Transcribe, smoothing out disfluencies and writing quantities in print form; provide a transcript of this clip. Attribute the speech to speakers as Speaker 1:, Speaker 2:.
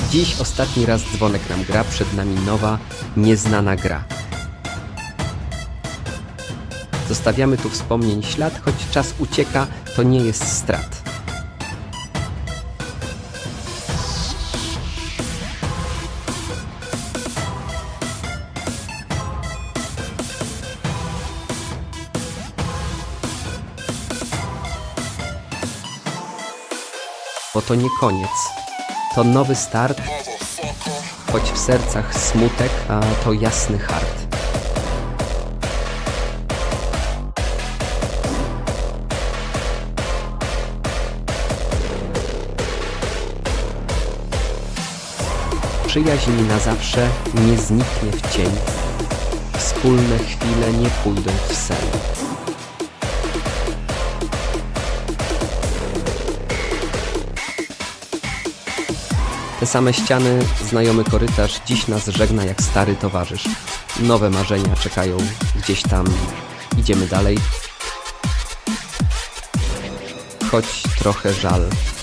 Speaker 1: Dziś ostatni raz dzwonek nam gra, przed nami nowa, nieznana gra. Zostawiamy tu wspomnień ślad, choć czas ucieka, to nie jest strat. Bo to nie koniec, to nowy start, choć w sercach smutek, a to jasny hart. Przyjaźń na zawsze nie zniknie w cień, wspólne chwile nie pójdą w sen. Te same ściany, znajomy korytarz, dziś nas żegna jak stary towarzysz. Nowe marzenia czekają gdzieś tam, idziemy dalej. Choć trochę żal.